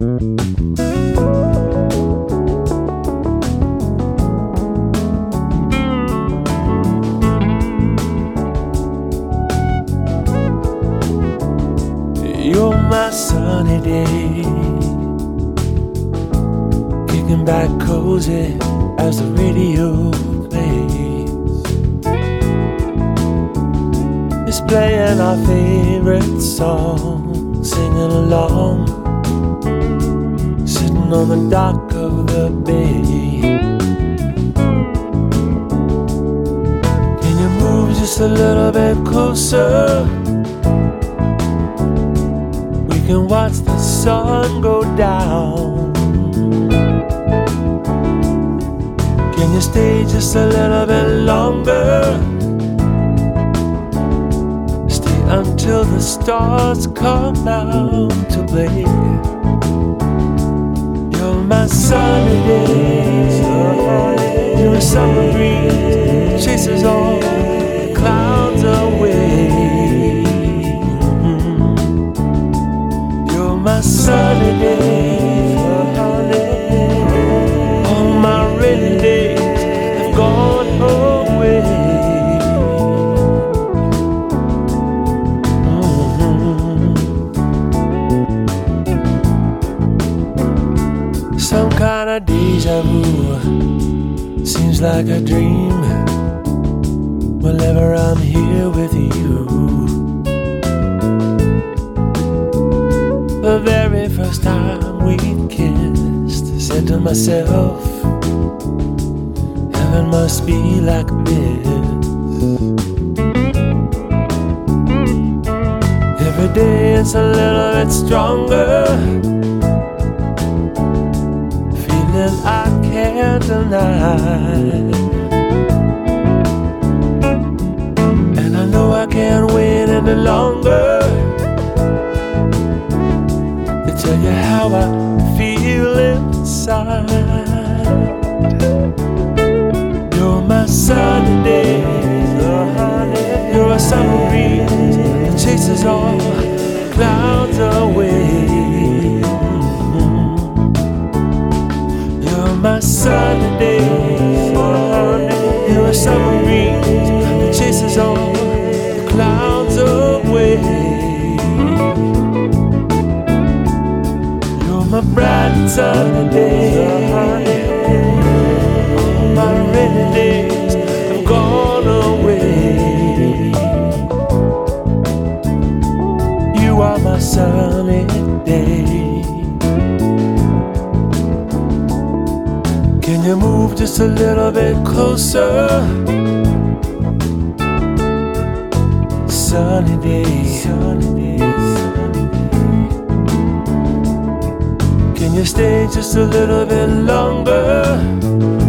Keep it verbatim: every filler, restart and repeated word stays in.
You're my sunny day, kicking back cozy as the radio plays. It's playing our favorite song, singing along, sitting on the dock of the bay. Can you move just a little bit closer? We can watch the sun go down. Can you stay just a little bit longer? Stay until the stars come out to play. You're my sunny day, you're a summer breeze, chases all the clouds away. My sunny days, all my rainy days have gone away. Mm-hmm. Some kind of deja vu, seems like a dream whenever I'm here with you. The very first time we kissed, I said to myself, heaven must be like this. Every day it's a little bit stronger, feeling I can't deny. And I know I can't wait any longer, tell you how I feel inside. You're my sunny day, you're a summer breeze that chases all clouds away. You're my sunny day, you're a summer breeze that chases all clouds away. My bright sunny day, all my rainy days have gone away. You are my sunny day. Can you move just a little bit closer? Sunny day, sunny day. Can you stay just a little bit longer?